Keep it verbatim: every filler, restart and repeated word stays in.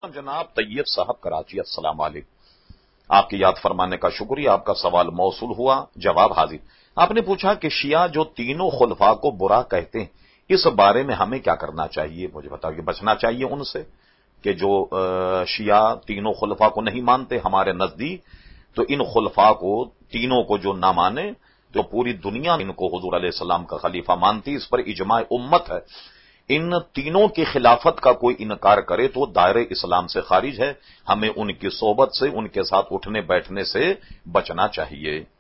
जनाब तैयब साहब कराची, अस्सलाम वालेकुम। आपकी याद फरमाने का शुक्रिया। आपका सवाल मौसूल हुआ, जवाब हाजिर। आपने पूछा कि शिया जो तीनों खुलफा को बुरा कहते हैं, इस बारे में हमें क्या करना चाहिए। मुझे बताइए, बचना चाहिए उनसे कि जो शिया तीनों खुलफा को नहीं मानते हमारे नजदीक, तो इन खुलफा को तीनों को जो ना माने तो पूरी दुनिया इनको हुजूर अलैहिस्सलाम का खलीफा मानती, इस पर इजमा उम्मत है। इन तीनों की खिलाफत का कोई इनकार करे तो दायरे इस्लाम से खारिज है। हमें उनकी सोबत से, उनके साथ उठने बैठने से बचना चाहिए।